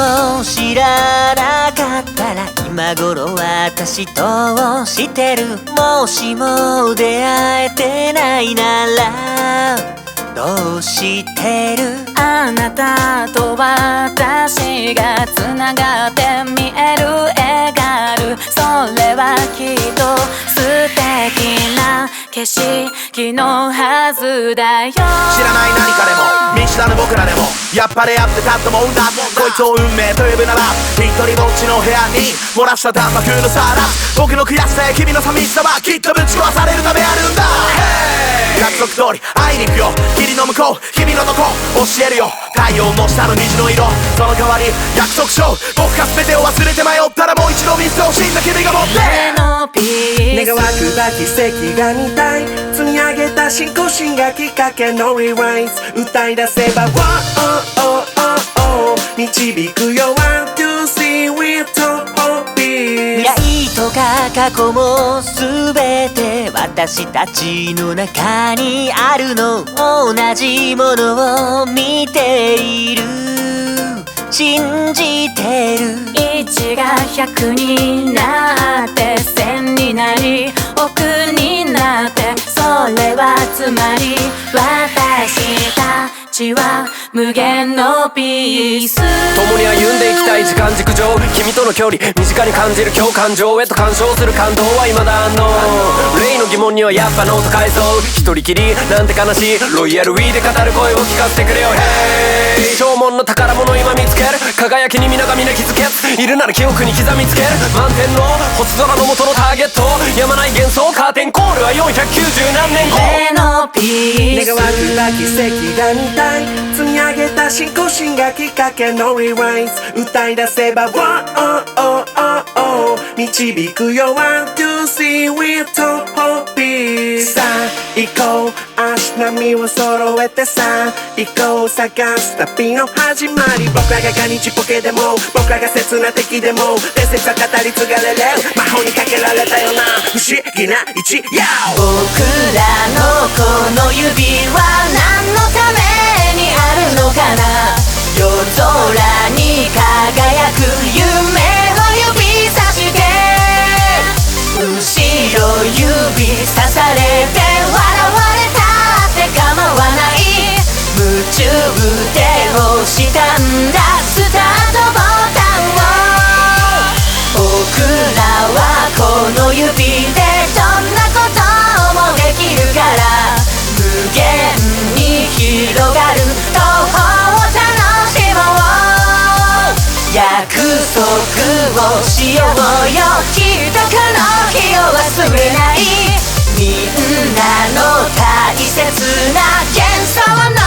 を知らなかったら今頃私としてる。もしも出会えてないならどうしてる？ あなたと私がつながって見える絵がある。それはきっと素敵な景色のはずだよ。知らない何かでも見知らぬ僕らでもやっぱり会ってたと思うんだ。こいつを運命と呼ぶなら一人ぼっちの部屋に漏らした弾幕のさら僕の悔しさや君の寂しさはきっとぶち壊されるためあるんだ。約束通り会いに行くよ。霧の向こう君のどこ教えるよ。太陽の下の虹の色その代わり約束しよう。僕が全てを忘れて迷ったらもう一度見せてほしいんだ君が持って願わくば奇跡が見たい。積み上げた信仰心がきっかけのリライズ歌い出せば 導くよ One, two, three, we're top of peace。 未来とか過去も全て私たちの中にあるの。同じものを見ている信じてる。 1が100になって1000になり億になって、それはつまり私たちは無限のピース。 共に歩んでいきたい時間軸上君との距離身近に感じる共感情へと干渉する感動は未だあんの。例の疑問にはやっぱノート返そう。一人きりなんて悲しいロイヤルウィーで語る声を聞かせてくれよ。Hey 縄文の宝物今見つける。輝きに皆が皆気づけいるなら記憶に刻みつける。満天の星空の元のターゲットやまない幻想カーテンコールは490何年後。 例のピース願わくば奇跡が見たい。積み上げた信仰心がきっかけのリライズ歌い出せば導くよ One, two, three, we're top of peace。 さあ行こう足並みを揃えてさあ行こう探す旅の始まり。僕らがガニチポケでも僕らが切な敵でも伝説は語り継がれる魔法にかけられたような不思議な一夜。 僕らのこの指は何のためにあるのかな。夜空に輝く夢を指さして後ろ指さされて笑われたって構わない。夢中で押したんだスタートボタンを。僕らはこの指でどんなこともできるから無限に広がる途方を楽しもう。約束をしようよきっとこの日を忘れない。みんなの大切な幻想の